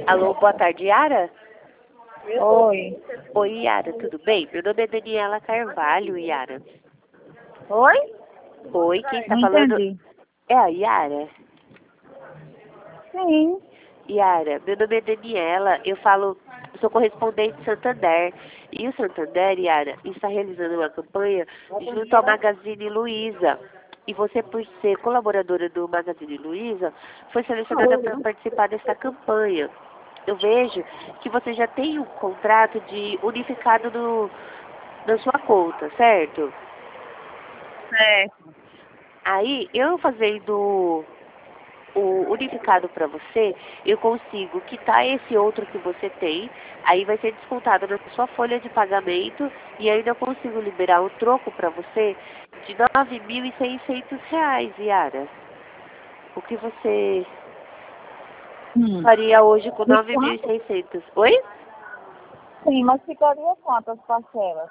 Alô, boa tarde, Yara? Oi. Oi, Yara, tudo bem? Meu nome é Daniela Carvalho, Yara. Oi? Oi, quem está Não falando? entendi. É a Yara. Sim. Yara, meu nome é Daniela, eu sou correspondente de Santander. E o Santander, Yara, está realizando uma campanha junto ao Magazine Luiza. E você, por ser colaboradora do Magazine Luiza, foi selecionada para participar dessa campanha. Eu vejo que você já tem um contrato de unificado na sua conta, certo? Certo. Aí, eu fazendo o unificado para você, eu consigo quitar esse outro que você tem, aí vai ser descontado na sua folha de pagamento e ainda eu consigo liberar um troco para você de R$ 9.600, Yara. O que você faria hoje com E quanto? 9.600? Oi? Sim, mas ficaria quantas parcelas?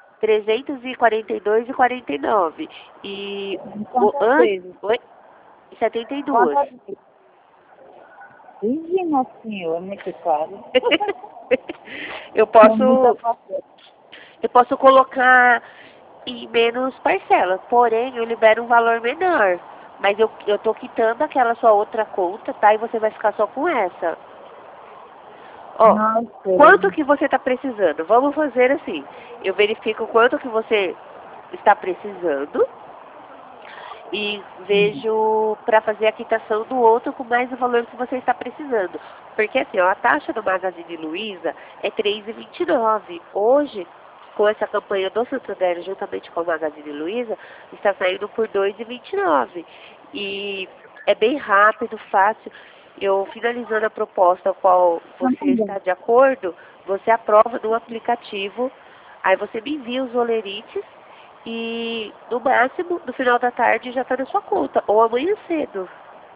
342,49. E Quantas vezes? oi? 72. Quantas vezes? Ih, nossa senhora, muito caro. Eu É muita posso, parcela. eu posso colocar em menos parcela, porém eu libero um valor menor. Mas eu tô quitando aquela sua outra conta, tá? E você vai ficar só com essa. Ó, Não quanto sei. que você está precisando? Vamos fazer assim. Eu verifico quanto que você está precisando e vejo para fazer a quitação do outro com mais o valor que você está precisando. Porque assim, ó, a taxa do Magazine Luiza é 3,29. Hoje, com essa campanha do Santander, juntamente com o Magazine Luiza, está saindo por 2,29. E é bem rápido, fácil. Eu finalizando a proposta a qual você está de acordo, você aprova no aplicativo, aí você me envia os olerites e, no máximo, no final da tarde já está na sua conta, ou amanhã cedo.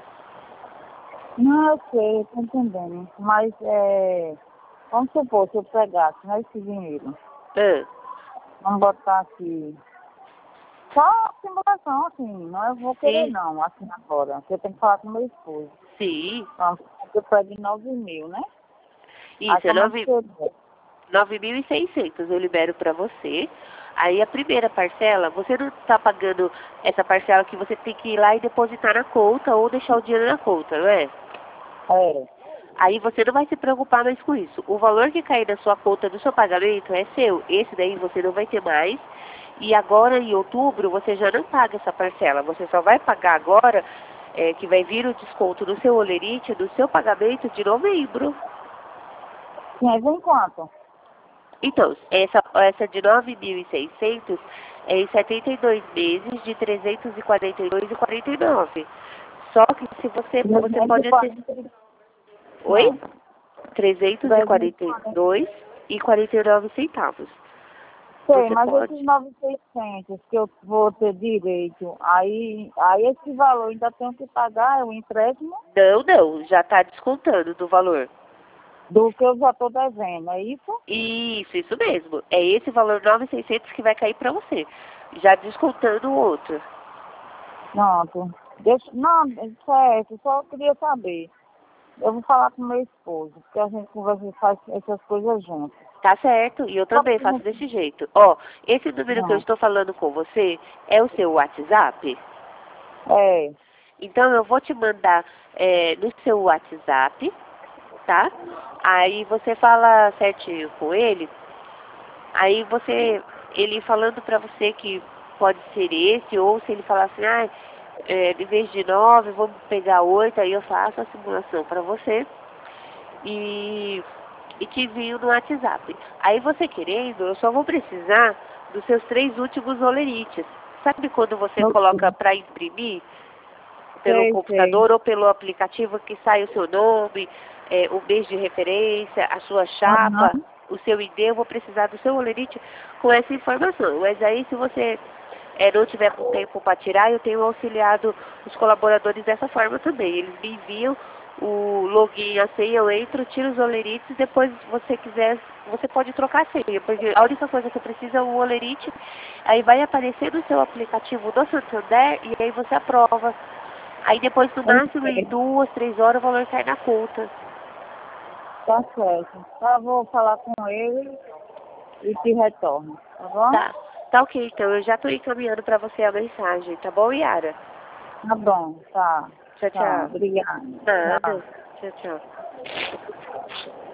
Não, eu sei, tô entendendo. Mas, vamos supor, se eu pegasse, né, esse dinheiro. Ah, Vamos botar aqui. Só a simulação, assim, não eu vou querer sim, não, assim agora. Porque eu tenho que falar com meu esposo. sim. Então, eu pego 9.000, né? Aí Isso, é como é que você... 9.600 eu libero para você. Aí a primeira parcela, você não está pagando essa parcela que você tem que ir lá e depositar na conta ou deixar o dinheiro na conta, não é? É. Aí você não vai se preocupar mais com isso. O valor que cair na sua conta do seu pagamento é seu. Esse daí você não vai ter mais. E agora em outubro você já não paga essa parcela. Você só vai pagar agora, que vai vir o desconto do seu olerite, do seu pagamento de novembro. Sim, aí vem quanto? Então, essa de 9.600 é em 72 meses de 342,49. Só que se você pode ter... 340. Oi? Não. 342,49 centavos. Sei, Você mas esses pode... 9.600 que eu vou ter direito, aí esse valor ainda tenho que pagar o empréstimo Não, não, já está descontando do valor. do que eu já estou devendo, é isso? Isso mesmo. É esse valor 9.600 que vai cair para você. Já descontando o outro. Pronto. Deixa, não, certo, só queria saber. Eu vou falar com meu esposo, porque a gente conversa e faz essas coisas juntos. Tá certo, e eu Só também que não. faço desse jeito. Ó, esse número que eu Não. estou falando com você é o seu WhatsApp? É, Então eu vou te mandar no seu WhatsApp, tá? Aí você fala certinho com ele. Aí ele falando pra você que pode ser esse, ou se ele falar assim, em vez de 9, vamos pegar 8, aí eu faço a simulação pra você e te envio no WhatsApp. Aí você querendo, eu só vou precisar dos seus 3 últimos olerites. Sabe quando você não coloca pra imprimir pelo sei. computador ou pelo aplicativo que sai o seu nome, o mês de referência, a sua chapa, Aham. o seu ID, eu vou precisar do seu olerite com essa informação. Mas aí se você não tiver com tempo para tirar, eu tenho auxiliado os colaboradores dessa forma também. Eles me enviam o login e a senha, eu entro, tiro os olerites, depois se você quiser, você pode trocar a senha, porque a única coisa que eu preciso é o olerite, aí vai aparecer no seu aplicativo do Santander e aí você aprova. Aí depois, no máximo, em 2, 3 horas, o valor cai na conta. Tá certo. Tá, vou falar com ele e te retorno, tá bom? Tá. Tá ok, então. Eu já tô encaminhando pra você a mensagem, tá bom, Yara? Tá bom, tá. Tchau, Tá, tchau. obrigada. Nada. Tchau. Tchau, tchau.